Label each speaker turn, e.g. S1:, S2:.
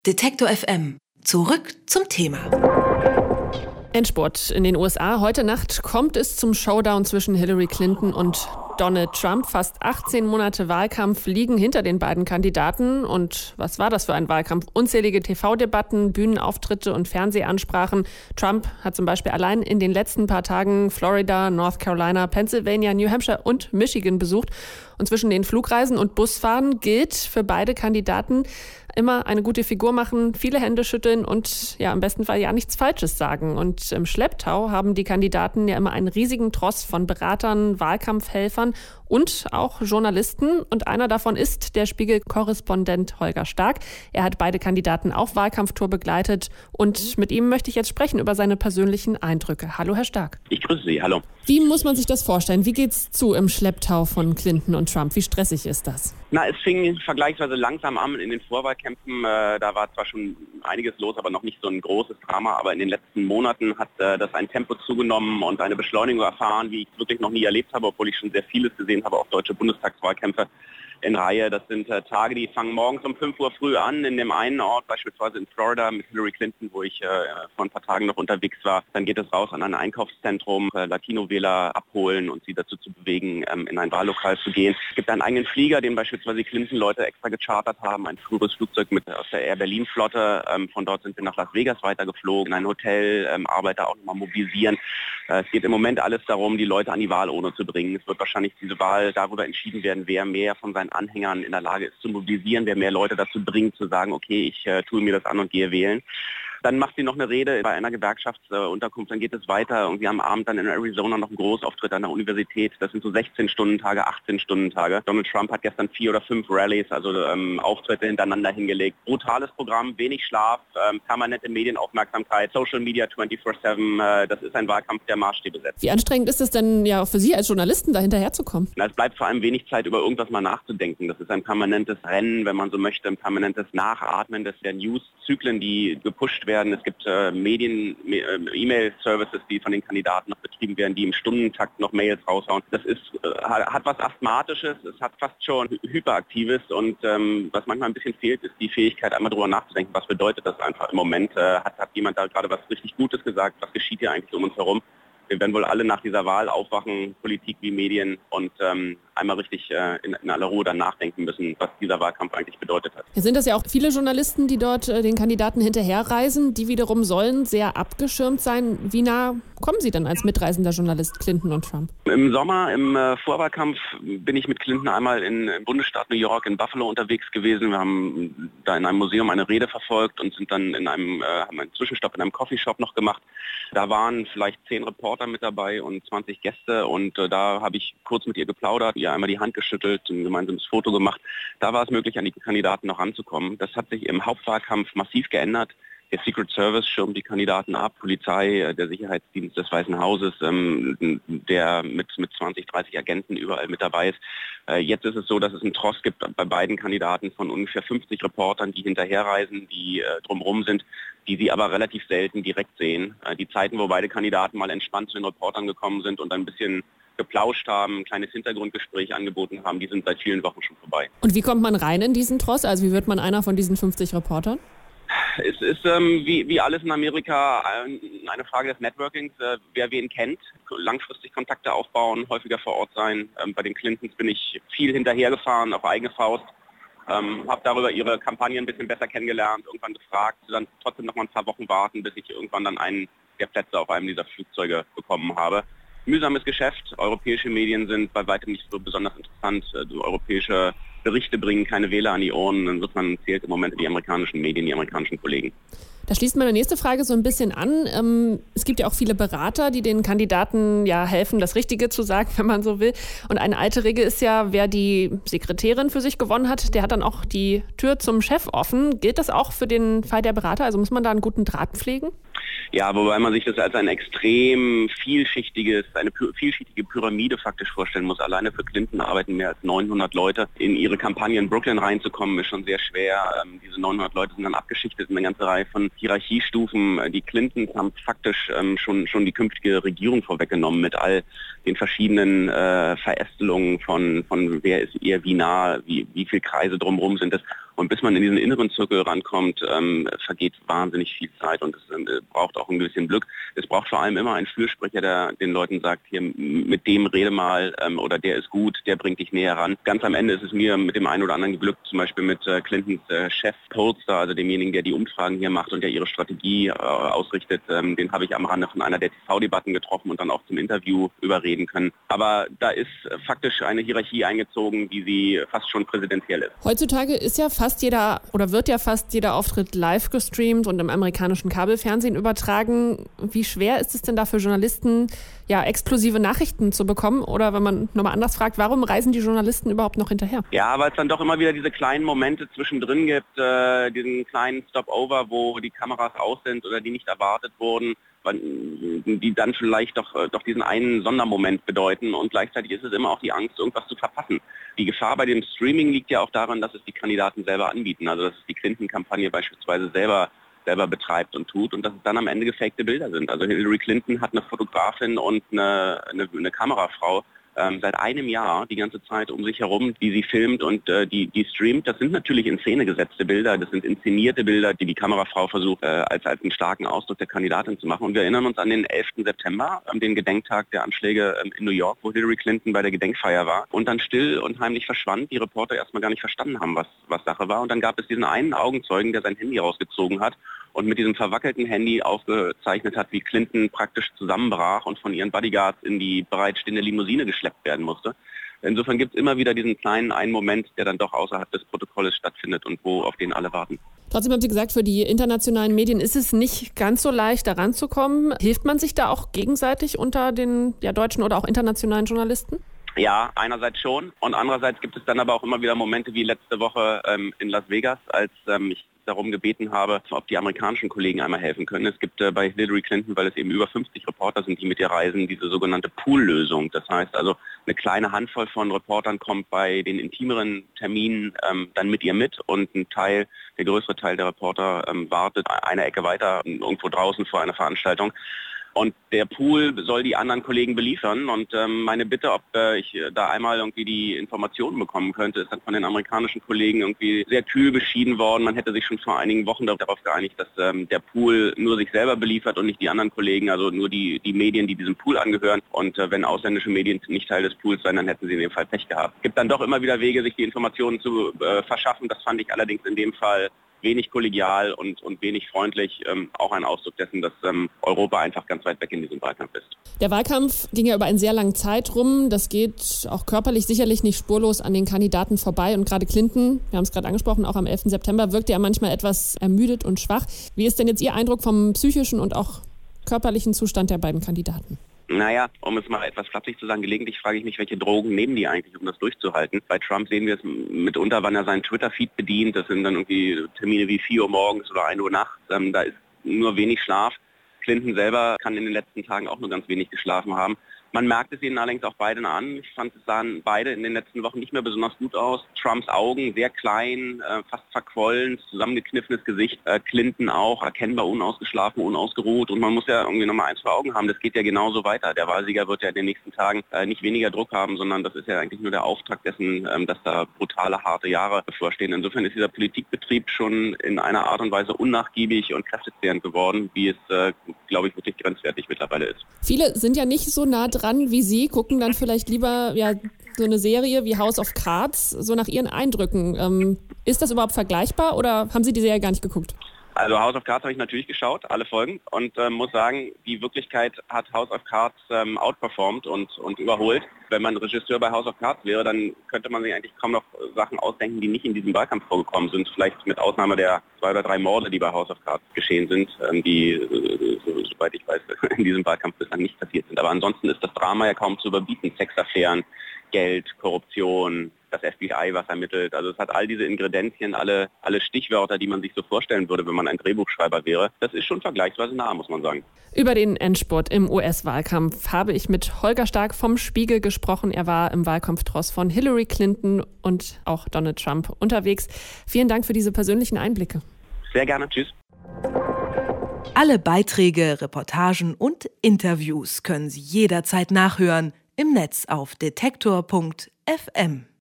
S1: Detektor FM. Zurück zum Thema.
S2: Endspurt in den USA. Heute Nacht kommt es zum Showdown zwischen Hillary Clinton und Donald Trump. Fast 18 Monate Wahlkampf liegen hinter den beiden Kandidaten. Und was war das für ein Wahlkampf? Unzählige TV-Debatten, Bühnenauftritte und Fernsehansprachen. Trump hat zum Beispiel allein in den letzten paar Tagen Florida, North Carolina, Pennsylvania, New Hampshire und Michigan besucht. Und zwischen den Flugreisen und Busfahren gilt für beide Kandidaten immer eine gute Figur machen, viele Hände schütteln und ja im besten Fall ja nichts Falsches sagen. Und im Schlepptau haben die Kandidaten ja immer einen riesigen Tross von Beratern, Wahlkampfhelfern und auch Journalisten. Und einer davon ist der Spiegel-Korrespondent Holger Stark. Er hat beide Kandidaten auf Wahlkampftour begleitet und mit ihm möchte ich jetzt sprechen über seine persönlichen Eindrücke. Hallo, Herr Stark.
S3: Ich grüße Sie, hallo.
S2: Wie muss man sich das vorstellen? Wie geht's zu im Schlepptau von Clinton und Trump? Wie stressig ist das?
S3: Es fing vergleichsweise langsam an in den Vorwahlkämpfen. Da war zwar schon einiges los, aber noch nicht so ein großes Drama. Aber in den letzten Monaten hat das ein Tempo zugenommen und eine Beschleunigung erfahren, wie ich es wirklich noch nie erlebt habe, obwohl ich schon sehr vieles gesehen habe, auch deutsche Bundestagswahlkämpfe in Reihe. Das sind Tage, die fangen morgens um 5 Uhr früh an, in dem einen Ort, beispielsweise in Florida mit Hillary Clinton, wo ich vor ein paar Tagen noch unterwegs war. Dann geht es raus an ein Einkaufszentrum, Latino-Wähler abholen und sie dazu zu bewegen, in ein Wahllokal zu gehen. Es gibt einen eigenen Flieger, den beispielsweise Clinton-Leute extra gechartert haben, ein früheres Flugzeug aus der Air Berlin-Flotte. Von dort sind wir nach Las Vegas weitergeflogen, ein Hotel, Arbeiter auch nochmal mobilisieren. Es geht im Moment alles darum, die Leute an die Wahlurne zu bringen. Es wird wahrscheinlich diese Wahl darüber entschieden werden, wer mehr von seinen Anhängern in der Lage ist zu mobilisieren, wer mehr Leute dazu bringt, zu sagen, okay, ich tue mir das an und gehe wählen. Dann macht sie noch eine Rede bei einer Gewerkschaftsunterkunft, dann geht es weiter und wir haben am Abend dann in Arizona noch einen Großauftritt an der Universität. Das sind so 16-Stunden-Tage, 18-Stunden-Tage. Donald Trump hat gestern 4 oder 5 Rallyes, also Auftritte hintereinander hingelegt. Brutales Programm, wenig Schlaf, permanente Medienaufmerksamkeit, Social Media 24/7. Das ist ein Wahlkampf, der Maßstäbe setzt.
S2: Wie anstrengend ist es denn ja auch für Sie als Journalisten, da hinterherzukommen?
S3: Es bleibt vor allem wenig Zeit, über irgendwas mal nachzudenken. Das ist ein permanentes Rennen, wenn man so möchte, ein permanentes Nachatmen der News-Zyklen, die gepusht werden. Es gibt E-Mail-Services, die von den Kandidaten noch betrieben werden, die im Stundentakt noch Mails raushauen. Das hat was Asthmatisches, es hat fast schon Hyperaktives und was manchmal ein bisschen fehlt, ist die Fähigkeit, einmal drüber nachzudenken, was bedeutet das einfach im Moment. Hat jemand da gerade was richtig Gutes gesagt, was geschieht hier eigentlich um uns herum? Wir werden wohl alle nach dieser Wahl aufwachen, Politik wie Medien, und einmal richtig in aller Ruhe dann nachdenken müssen, was dieser Wahlkampf eigentlich bedeutet hat.
S2: Hier sind es ja auch viele Journalisten, die dort den Kandidaten hinterherreisen. Die wiederum sollen sehr abgeschirmt sein. Wie nah kommen Sie denn als mitreisender Journalist Clinton und Trump?
S3: Im Sommer, im Vorwahlkampf, bin ich mit Clinton einmal im Bundesstaat New York in Buffalo unterwegs gewesen. Wir haben da in einem Museum eine Rede verfolgt und sind dann haben einen Zwischenstopp in einem Coffeeshop noch gemacht. Da waren vielleicht 10 Reporter mit dabei und 20 Gäste und da habe ich kurz mit ihr geplaudert, ihr einmal die Hand geschüttelt, ein gemeinsames Foto gemacht. Da war es möglich, an die Kandidaten noch ranzukommen. Das hat sich im Hauptwahlkampf massiv geändert. Der Secret Service schirmt die Kandidaten ab, Polizei, der Sicherheitsdienst des Weißen Hauses, der mit 20, 30 Agenten überall mit dabei ist. Jetzt ist es so, dass es einen Tross gibt bei beiden Kandidaten von ungefähr 50 Reportern, die hinterherreisen, die drumherum sind, die sie aber relativ selten direkt sehen. Die Zeiten, wo beide Kandidaten mal entspannt zu den Reportern gekommen sind und ein bisschen geplauscht haben, ein kleines Hintergrundgespräch angeboten haben, die sind seit vielen Wochen schon vorbei.
S2: Und wie kommt man rein in diesen Tross? Also wie wird man einer von diesen 50 Reportern?
S3: Es ist wie alles in Amerika eine Frage des Networkings, wer wen kennt, langfristig Kontakte aufbauen, häufiger vor Ort sein. Bei den Clintons bin ich viel hinterhergefahren, auf eigene Faust, habe darüber ihre Kampagne ein bisschen besser kennengelernt, irgendwann gefragt, dann trotzdem noch mal ein paar Wochen warten, bis ich irgendwann dann einen der Plätze auf einem dieser Flugzeuge bekommen habe. Mühsames Geschäft, europäische Medien sind bei weitem nicht so besonders interessant, europäische Berichte bringen keine Wähler an die Ohren, insofern zählt im Moment die amerikanischen Medien, die amerikanischen Kollegen.
S2: Da schließt meine nächste Frage so ein bisschen an. Es gibt ja auch viele Berater, die den Kandidaten ja helfen, das Richtige zu sagen, wenn man so will. Und eine alte Regel ist ja, wer die Sekretärin für sich gewonnen hat, der hat dann auch die Tür zum Chef offen. Gilt das auch für den Fall der Berater? Also muss man da einen guten Draht pflegen?
S3: Ja, wobei man sich das als eine vielschichtige Pyramide faktisch vorstellen muss. Alleine für Clinton arbeiten mehr als 900 Leute. In ihre Kampagne in Brooklyn reinzukommen, ist schon sehr schwer. Diese 900 Leute sind dann abgeschichtet in eine ganze Reihe von Hierarchiestufen. Die Clintons haben faktisch schon die künftige Regierung vorweggenommen mit all den verschiedenen Verästelungen von wer ist ihr wie nah, wie viele Kreise drumherum sind es. Und bis man in diesen inneren Zirkel rankommt, vergeht wahnsinnig viel Zeit und es braucht auch ein bisschen Glück. Es braucht vor allem immer einen Fürsprecher, der den Leuten sagt, hier mit dem rede mal oder der ist gut, der bringt dich näher ran. Ganz am Ende ist es mir mit dem einen oder anderen geglückt, zum Beispiel mit Clintons Chef Polster, also demjenigen, der die Umfragen hier macht und der ihre Strategie ausrichtet. Den habe ich am Rande von einer der TV-Debatten getroffen und dann auch zum Interview überreden können. Aber da ist faktisch eine Hierarchie eingezogen, wie sie fast schon präsidentiell ist.
S2: Heutzutage ist ja wird ja fast jeder Auftritt live gestreamt und im amerikanischen Kabelfernsehen übertragen. Wie schwer ist es denn da für Journalisten, exklusive Nachrichten zu bekommen? Oder wenn man nochmal anders fragt, warum reisen die Journalisten überhaupt noch hinterher?
S3: Ja, weil es dann doch immer wieder diese kleinen Momente zwischendrin gibt, diesen kleinen Stopover, wo die Kameras aus sind oder die nicht erwartet wurden, die dann vielleicht doch diesen einen Sondermoment bedeuten und gleichzeitig ist es immer auch die Angst, irgendwas zu verpassen. Die Gefahr bei dem Streaming liegt ja auch daran, dass es die Kandidaten selber anbieten, also dass es die Clinton-Kampagne beispielsweise selber betreibt und tut und dass es dann am Ende gefakte Bilder sind. Also Hillary Clinton hat eine Fotografin und eine Kamerafrau seit einem Jahr die ganze Zeit um sich herum, die sie filmt und die streamt. Das sind natürlich in Szene gesetzte Bilder, das sind inszenierte Bilder, die Kamerafrau versucht, als einen starken Ausdruck der Kandidatin zu machen. Und wir erinnern uns an den 11. September, an den Gedenktag der Anschläge in New York, wo Hillary Clinton bei der Gedenkfeier war und dann still und heimlich verschwand. Die Reporter erstmal gar nicht verstanden haben, was Sache war. Und dann gab es diesen einen Augenzeugen, der sein Handy rausgezogen hat und mit diesem verwackelten Handy aufgezeichnet hat, wie Clinton praktisch zusammenbrach und von ihren Bodyguards in die bereitstehende Limousine geschleppt werden musste. Insofern gibt es immer wieder diesen kleinen einen Moment, der dann doch außerhalb des Protokolles stattfindet und auf den alle warten.
S2: Trotzdem haben Sie gesagt, für die internationalen Medien ist es nicht ganz so leicht, da ranzukommen. Hilft man sich da auch gegenseitig unter den deutschen oder auch internationalen Journalisten?
S3: Ja, einerseits schon und andererseits gibt es dann aber auch immer wieder Momente wie letzte Woche in Las Vegas, als ich darum gebeten habe, ob die amerikanischen Kollegen einmal helfen können. Es gibt bei Hillary Clinton, weil es eben über 50 Reporter sind, die mit ihr reisen, diese sogenannte Pool-Lösung. Das heißt also, eine kleine Handvoll von Reportern kommt bei den intimeren Terminen dann mit ihr mit und der größere Teil der Reporter wartet eine Ecke weiter, irgendwo draußen vor einer Veranstaltung. Und der Pool soll die anderen Kollegen beliefern und meine Bitte, ob ich da einmal irgendwie die Informationen bekommen könnte, ist dann von den amerikanischen Kollegen irgendwie sehr kühl beschieden worden. Man hätte sich schon vor einigen Wochen darauf geeinigt, dass der Pool nur sich selber beliefert und nicht die anderen Kollegen, also nur die Medien, die diesem Pool angehören. Und wenn ausländische Medien nicht Teil des Pools seien, dann hätten sie in dem Fall Pech gehabt. Es gibt dann doch immer wieder Wege, sich die Informationen zu verschaffen. Das fand ich allerdings in dem Fall wenig kollegial und wenig freundlich, auch ein Ausdruck dessen, dass Europa einfach ganz weit weg in diesem Wahlkampf ist.
S2: Der Wahlkampf ging ja über einen sehr langen Zeitraum. Das geht auch körperlich sicherlich nicht spurlos an den Kandidaten vorbei. Und gerade Clinton, wir haben es gerade angesprochen, auch am 11. September, wirkte ja manchmal etwas ermüdet und schwach. Wie ist denn jetzt Ihr Eindruck vom psychischen und auch körperlichen Zustand der beiden Kandidaten?
S3: Naja, um es mal etwas flapsig zu sagen, gelegentlich frage ich mich, welche Drogen nehmen die eigentlich, um das durchzuhalten. Bei Trump sehen wir es mitunter, wann er seinen Twitter-Feed bedient. Das sind dann irgendwie Termine wie 4 Uhr morgens oder 1 Uhr nachts. Da ist nur wenig Schlaf. Clinton selber kann in den letzten Tagen auch nur ganz wenig geschlafen haben. Man merkt es ihnen allerdings auch beiden an. Ich fand, es sahen beide in den letzten Wochen nicht mehr besonders gut aus. Trumps Augen sehr klein, fast verquollen, zusammengekniffenes Gesicht. Clinton auch erkennbar unausgeschlafen, unausgeruht. Und man muss ja irgendwie nochmal eins vor Augen haben, das geht ja genauso weiter. Der Wahlsieger wird ja in den nächsten Tagen nicht weniger Druck haben, sondern das ist ja eigentlich nur der Auftakt dessen, dass da brutale, harte Jahre bevorstehen. Insofern ist dieser Politikbetrieb schon in einer Art und Weise unnachgiebig und kräftezehrend geworden, wie es, glaube ich, wirklich grenzwertig mittlerweile ist.
S2: Viele sind ja nicht so nah dran wie Sie, gucken dann vielleicht lieber so eine Serie wie House of Cards, so nach Ihren Eindrücken. Ist das überhaupt vergleichbar oder haben Sie die Serie gar nicht geguckt?
S3: Also House of Cards habe ich natürlich geschaut, alle Folgen, und muss sagen, die Wirklichkeit hat House of Cards outperformed und überholt. Wenn man Regisseur bei House of Cards wäre, dann könnte man sich eigentlich kaum noch Sachen ausdenken, die nicht in diesem Wahlkampf vorgekommen sind. Vielleicht mit Ausnahme der 2 oder 3 Morde, die bei House of Cards geschehen sind, die, soweit ich weiß, in diesem Wahlkampf bislang nicht passiert sind. Aber ansonsten ist das Drama ja kaum zu überbieten. Sexaffären, Geld, Korruption, das FBI, was ermittelt. Also es hat all diese Ingredienzien, alle Stichwörter, die man sich so vorstellen würde, wenn man ein Drehbuchschreiber wäre. Das ist schon vergleichsweise nah, muss man sagen.
S2: Über den Endspurt im US-Wahlkampf habe ich mit Holger Stark vom Spiegel gesprochen. Er war im Wahlkampftross von Hillary Clinton und auch Donald Trump unterwegs. Vielen Dank für diese persönlichen Einblicke.
S3: Sehr gerne. Tschüss.
S1: Alle Beiträge, Reportagen und Interviews können Sie jederzeit nachhören im Netz auf detektor.fm.